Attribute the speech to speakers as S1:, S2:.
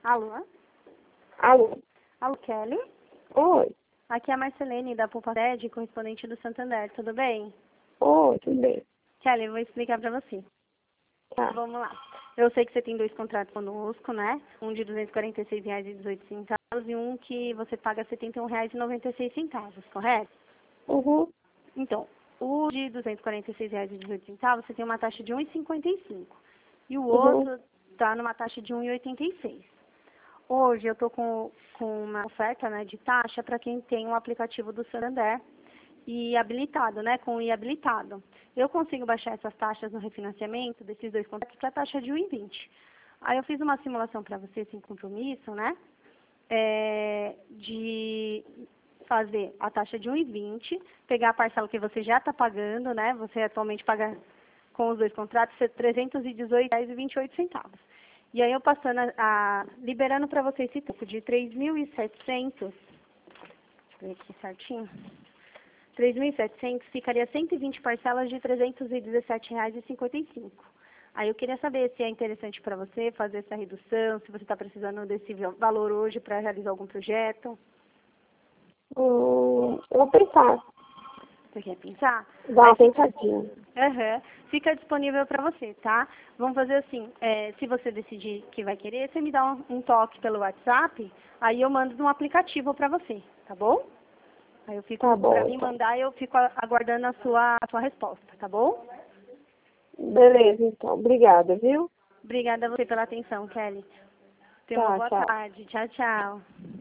S1: Alô?
S2: Alô?
S1: Alô, Kelly?
S2: Oi.
S1: Aqui é a Marcelene da Poupa-Sede, correspondente do Santander, tudo bem?
S2: Oi, tudo bem?
S1: Kelly, eu vou explicar pra você.
S2: Tá.
S1: Vamos lá. Eu sei que você tem 2 contratos conosco, né? Um de R$ 246,18 e um que você paga R$ 71,96, correto?
S2: Uhum.
S1: Então, o de R$ 246,18 você tem uma taxa de 1,55 e o
S2: Uhum.
S1: outro está numa taxa de 1,86. Hoje eu estou com uma oferta, né, de taxa para quem tem um aplicativo do Santander e habilitado, né, com I habilitado. Eu consigo baixar essas taxas no refinanciamento desses 2 contratos para a taxa de 1,20. Aí eu fiz uma simulação para você sem compromisso, né, de fazer a taxa de 1,20, pegar a parcela que você já está pagando, né, você atualmente paga com os 2 contratos R$ 318,28. E aí eu passando liberando para você esse topo de 3.700, deixa eu ver aqui certinho, 3.700 ficaria 120 parcelas de R$ 317,55. Aí eu queria saber se é interessante para você fazer essa redução, se você está precisando desse valor hoje para realizar algum projeto.
S2: Eu vou pensar.
S1: Você quer pensar?
S2: Dá uma pensadinha.
S1: Aham. Fica disponível para você, tá? Vamos fazer assim, se você decidir que vai querer, você me dá um toque pelo WhatsApp, aí eu mando um aplicativo para você, tá bom? Aí eu fico,
S2: Tá bom,
S1: para mim
S2: então.
S1: mandar, eu fico aguardando a sua resposta, tá bom?
S2: Beleza, então. Obrigada, viu?
S1: Obrigada a você pela atenção, Kelly. Tenha uma
S2: Tá,
S1: boa
S2: tchau.
S1: tarde. Tchau, tchau.